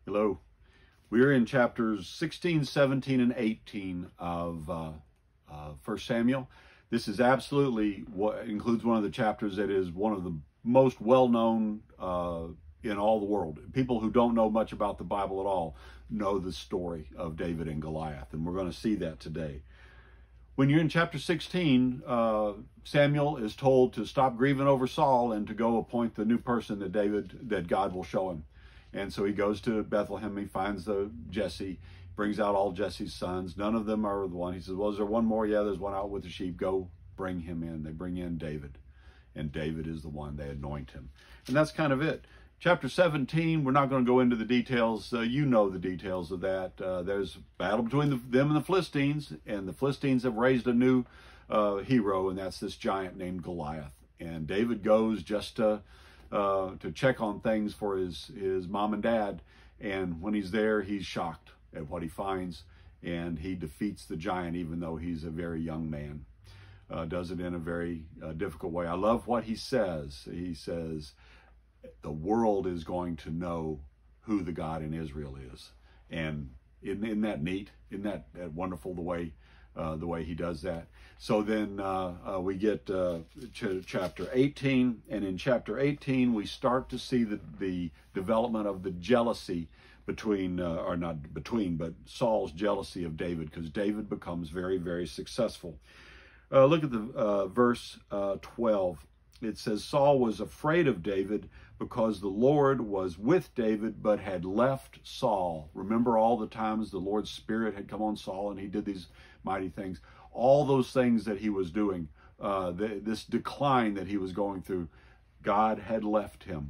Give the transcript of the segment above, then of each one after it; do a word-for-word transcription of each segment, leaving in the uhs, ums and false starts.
Hello. We're in chapters sixteen, seventeen, and eighteen of uh, uh, First Samuel. This is absolutely what includes one of the chapters that is one of the most well-known uh, in all the world. People who don't know much about the Bible at all know the story of David and Goliath, and we're going to see that today. When you're in chapter sixteen, uh, Samuel is told to stop grieving over Saul and to go appoint the new person that David, that God will show him. And so he goes to Bethlehem, he finds the Jesse, brings out all Jesse's sons. None of them are the one. He says, well, is there one more? Yeah, there's one out with the sheep. Go bring him in. They bring in David. And David is the one. They anoint him. And that's kind of it. Chapter seventeen, we're not going to go into the details. Uh, you know the details of that. Uh, there's a battle between the, them and the Philistines. And the Philistines have raised a new uh, hero, and that's this giant named Goliath. And David goes just to... Uh, to check on things for his, his mom and dad. And when he's there, he's shocked at what he finds, and he defeats the giant even though he's a very young man. Uh, does it in a very uh, difficult way. I love what he says. He says, the world is going to know who the God in Israel is. And isn't, isn't that neat? Isn't that, that wonderful the way Uh, the way he does that? So then uh, uh, we get uh, ch chapter eighteen, and in chapter eighteen we start to see the, the development of the jealousy between, uh, or not between, but Saul's jealousy of David, because David becomes very, very successful. Uh, look at the uh, verse uh, twelve. It says, Saul was afraid of David because the Lord was with David, but had left Saul. Remember all the times the Lord's Spirit had come on Saul and he did these mighty things. All those things that he was doing, uh, the, this decline that he was going through, God had left him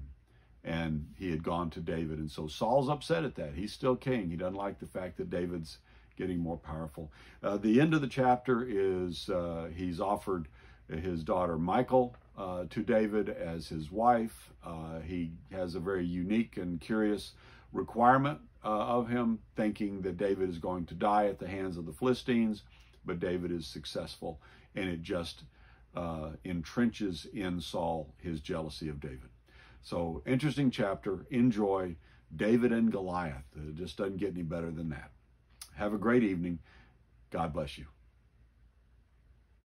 and he had gone to David. And so Saul's upset at that. He's still king. He doesn't like the fact that David's getting more powerful. Uh, the end of the chapter is uh, he's offered his daughter Michal uh, to David as his wife. Uh, he has a very unique and curious requirement uh, of him, thinking that David is going to die at the hands of the Philistines, but David is successful, and it just uh, entrenches in Saul his jealousy of David. So interesting chapter. Enjoy David and Goliath. It just doesn't get any better than that. Have a great evening. God bless you.